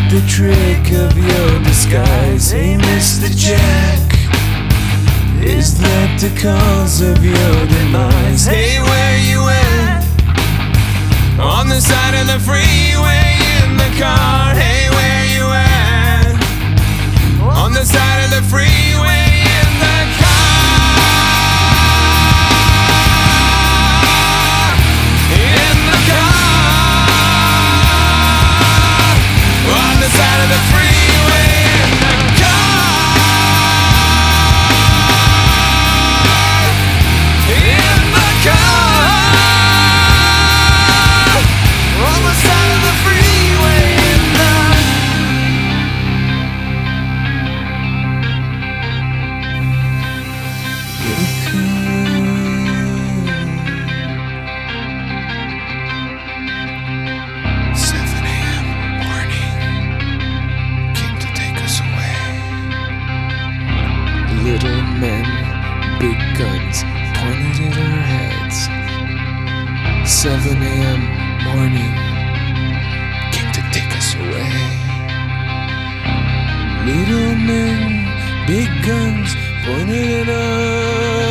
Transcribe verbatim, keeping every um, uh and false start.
the trick of your disguise? Hey, Mister Jack, is that the cause of your demise? Hey, where you at? On the side of the freeway in the car. Hey, where you at? On the side of the freeway in the car. In the car. On the side of the freeway in the car. In the car. On the side of the freeway in the seven a.m. morning came to take us away. Little men, big guns pointed at our heads. seven a.m. morning came to take us away. Little men, big guns pointed at us.